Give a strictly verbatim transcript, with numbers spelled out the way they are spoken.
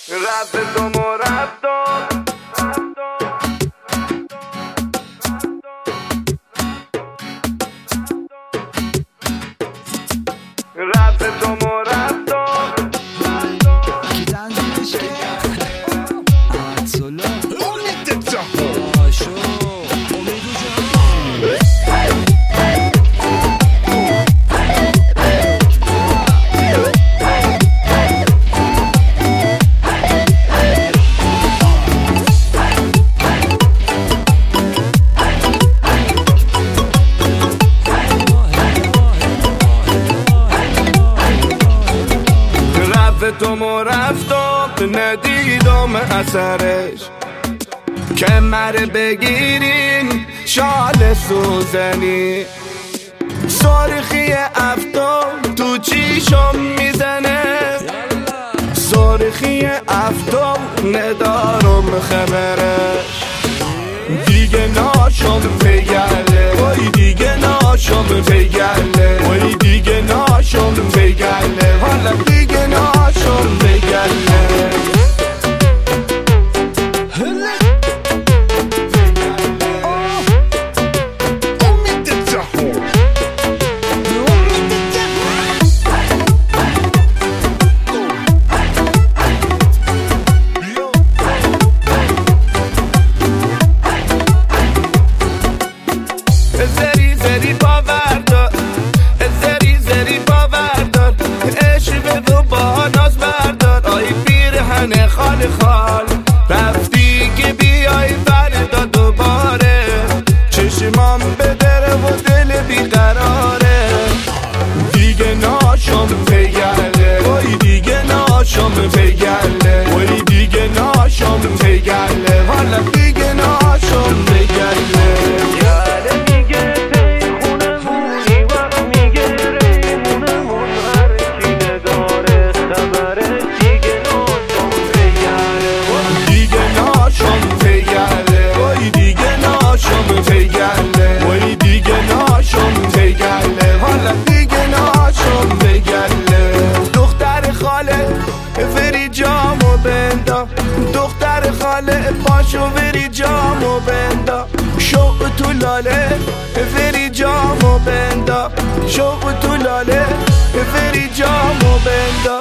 رفت تو مرفتم رفت تو مرفتم کی تنظیمش کرد؟ عطلا امید جهان آشو امید جهان تو مرفتم ندیدم اثرش که مره بگیرین شال سوزنی سرخی افتاب تو چیشم میزنه سرخی افتاب ندارم خبرش دیگه ناشم پیگله وای دیگه ناشم پیگله وای دیگه ناشم پیگله حالا دیگه ناشم پیگله زری زری باوردار زری زری باوردار عشق تو با ناز بردار آی پیرهن خال خال رفتی که بیای فردا دوباره چشمام به دره و دل بیقراره دیگه ناشم پیگله وای دیگه ناشم پیگله وای دیگه ناشم پیگله حالا دیگه ناشم پیگله وای دیگه ناشم پیگله حالا دیگه ناشم پیگله دختر خاله وری جامو بندا دختر خاله پاشو وری جامو بندا شوق تو لاله وری جامو بندا شوق تو لاله وری جامو بندا